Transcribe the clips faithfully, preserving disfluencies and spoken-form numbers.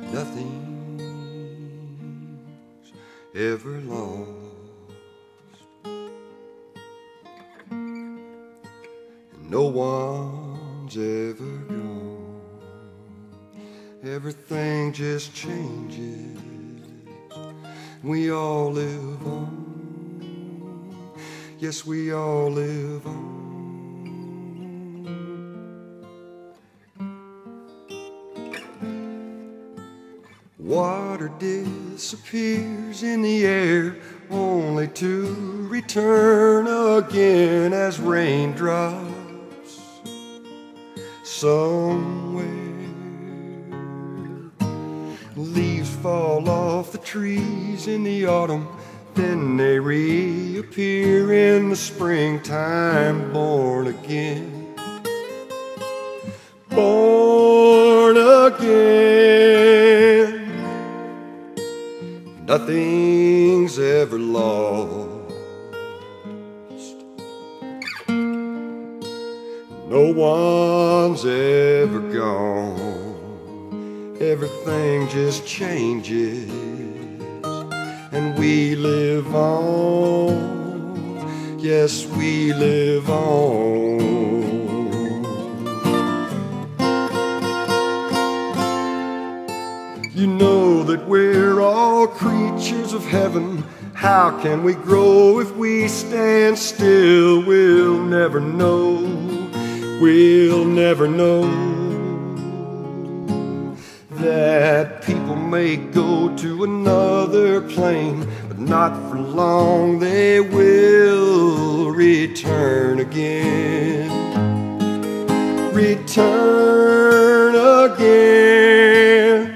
Nothing's ever lost. No one's ever gone. Everything just changes. We all live on. Yes, we all live on. Water disappears in the air, only to return again as raindrops somewhere. Leaves fall off the trees in the autumn, then they reappear in the springtime, born again. Born again. Nothing's ever lost. No one's ever gone. Everything just changes, and we live on. Yes, we live on. You know that we're all creatures of heaven. How can we grow if we stand still? We'll never know. We'll never know that people may go to another plane, but not for long. They will return again. Return again.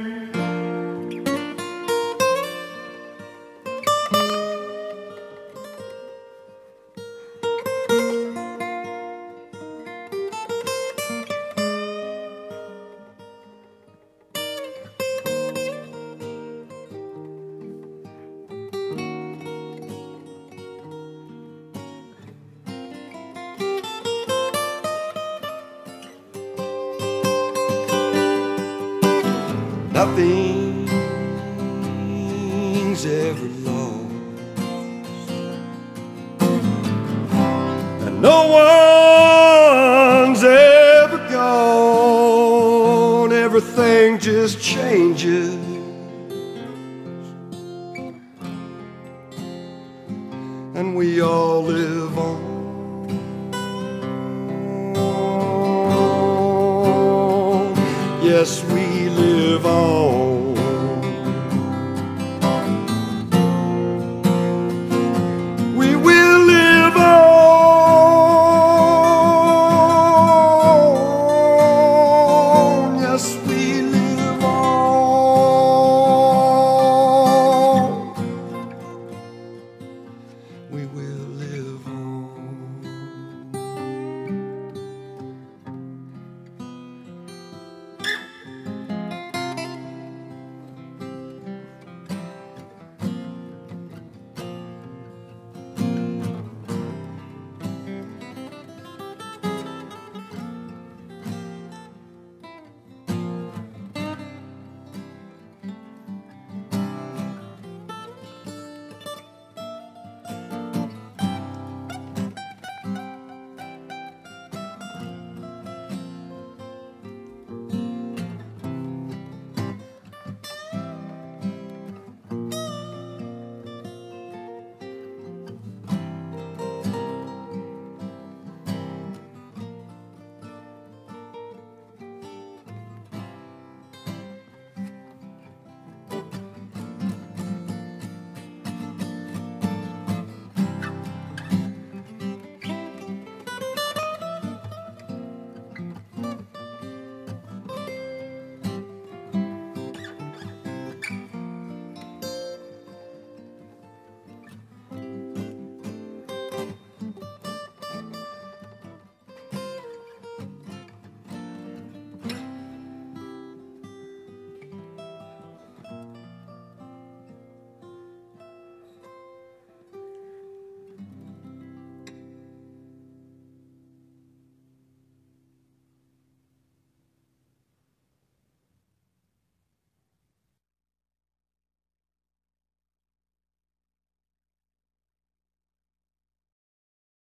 Nothing's ever lost, and no one's ever gone. Everything just changes, and we all live on. Yes, we